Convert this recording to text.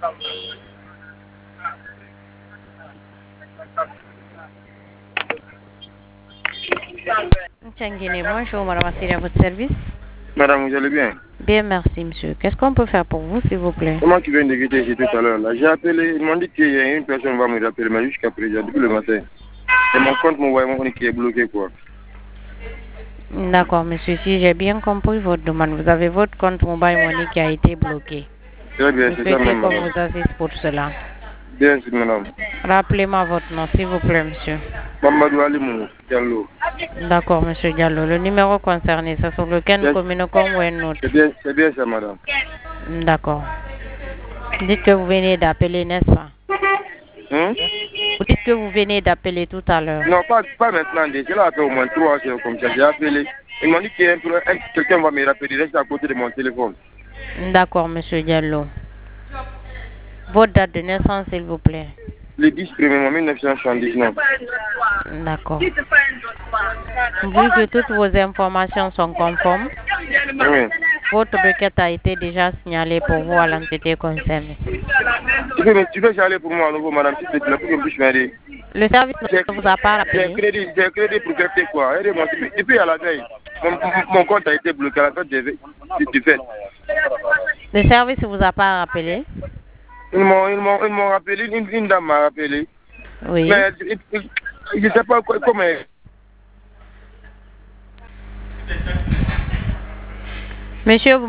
Tchanguine, bonjour, madame Assiri, à votre service. Madame, vous allez bien? Bien, merci, monsieur. Qu'est-ce qu'on peut faire pour vous, s'il vous plaît? Comment tu viens de quitter ici tout à l'heure là? J'ai appelé, ils m'ont dit qu'il y a une personne qui va me rappeler, mais jusqu'à présent, depuis le matin. Et mon compte, mon compte qui est bloqué, quoi. D'accord, monsieur. Si j'ai bien compris votre demande, vous avez votre compte Mobile Money qui a été bloqué. Très bien, Vous c'est ça souhaitez même, qu'on madame. vous assiste pour cela. Bien sûr, madame. Rappelez-moi votre nom, s'il vous plaît, monsieur. Mamadou Alimou, Diallo. D'accord, monsieur Diallo. Le numéro concerné, c'est sur lequel nous communiquons ou un autre? C'est bien ça, madame. D'accord. Dites que vous venez d'appeler, n'est-ce pas? Vous dites que vous venez d'appeler tout à l'heure. Non, pas maintenant. Déjà, là, fait au moins 3 heures comme ça. J'ai appelé. Ils m'ont dit que quelqu'un va me rappeler. Reste à côté de mon téléphone. D'accord, monsieur Diallo. Votre date de naissance, s'il vous plaît. Le 10 mai 1979. D'accord. Vu que toutes vos informations sont conformes, Oui. votre requête a été déjà signalée pour vous à l'entité concernée. Tu peux aller pour moi à nouveau, madame, s'il te plaît, pour que je puisse m'aider. Le service ne vous a pas rappelé. J'ai un crédit pour faire quoi? Aidez-moi. Depuis à la veille, mon compte a été bloqué à la fête du fait. Le service ne vous a pas rappelé. Ils m'ont rappelé, une dame m'a rappelé. Oui. Mais je ne sais pas comment. Monsieur,